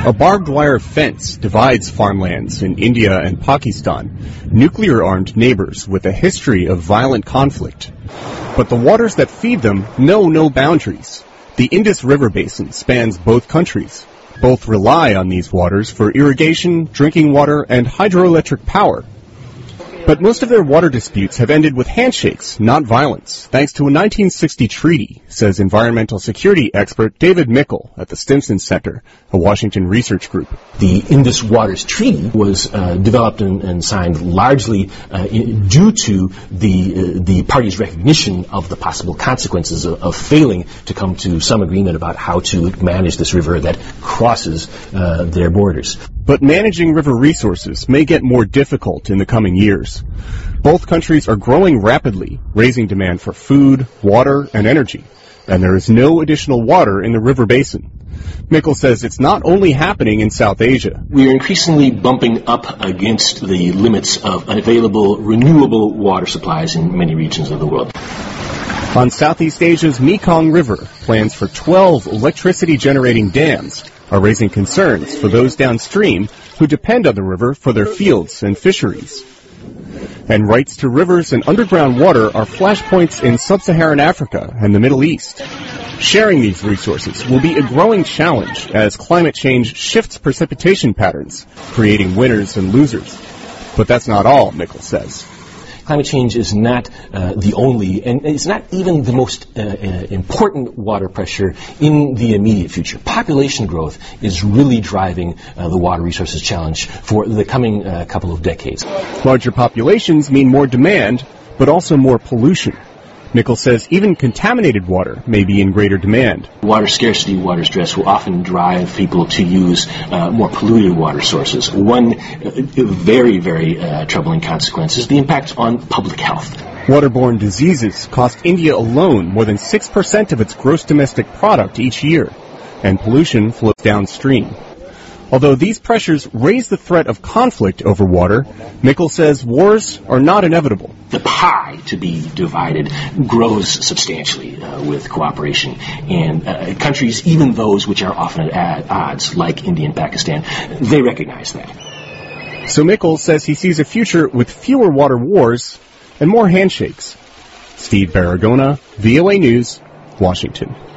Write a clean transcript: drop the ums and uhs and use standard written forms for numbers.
A barbed wire fence divides farmlands in India and Pakistan, nuclear-armed neighbors with a history of violent conflict. But the waters that feed them know no boundaries. The Indus River basin spans both countries. Both rely on these waters for irrigation, drinking water, and hydroelectric power. But most of their water disputes have ended with handshakes, not violence, thanks to a 1960 treaty, says environmental security expert David Mickle at the Stimson Center, a Washington research group. The Indus Waters Treaty was developed and signed largely due to the parties' recognition of the possible consequences of failing to come to some agreement about how to manage this river that crosses their borders. But managing river resources may get more difficult in the coming years. Both countries are growing rapidly, raising demand for food, water, and energy, and there is no additional water in the river basin. Mickle says it's not only happening in South Asia. We are increasingly bumping up against the limits of available renewable water supplies in many regions of the world. On Southeast Asia's Mekong River, plans for 12 electricity-generating dams are raising concerns for those downstream who depend on the river for their fields and fisheries. And rights to rivers and underground water are flashpoints in sub-Saharan Africa and the Middle East. Sharing these resources will be a growing challenge as climate change shifts precipitation patterns, creating winners and losers. But that's not all, Mickle says. Climate change is not the only, and it's not even the most important water pressure in the immediate future. Population growth is really driving the water resources challenge for the coming couple of decades. Larger populations mean more demand, but also more pollution. Mickle says even contaminated water may be in greater demand. Water scarcity, water stress will often drive people to use more polluted water sources. One very, very troubling consequence is the impact on public health. Waterborne diseases cost India alone more than 6% of its gross domestic product each year, and pollution flows downstream. Although these pressures raise the threat of conflict over water, Mickle says wars are not inevitable. The pie to be divided grows substantially with cooperation. And countries, even those which are often at odds, like India and Pakistan, they recognize that. So Mickle says he sees a future with fewer water wars and more handshakes. Steve Baragona, VOA News, Washington.